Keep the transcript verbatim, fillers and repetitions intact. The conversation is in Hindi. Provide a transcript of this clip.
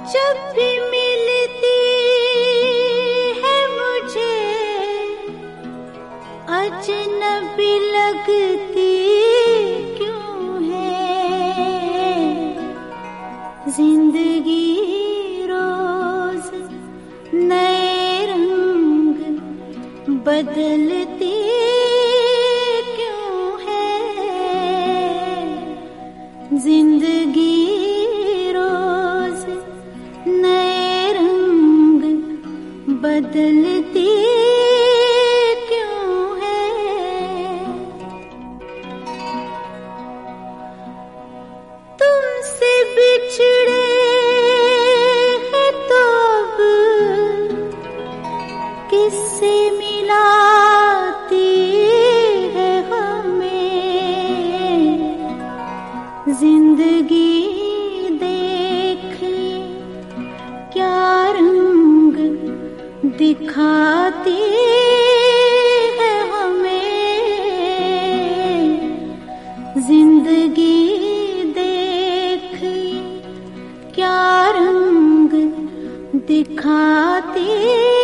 जब भी मिलती है मुझे अजनबी लगती क्यों है। जिंदगी रोज नए रंग बदलती क्यों है। जिंदगी रोज नए रंग बदलती क्यों है। तुमसे बिछड़े हैं तो अब किससे मिलाती है हमें। जिंदगी दिखाती है हमें। जिंदगी देख क्या रंग दिखाती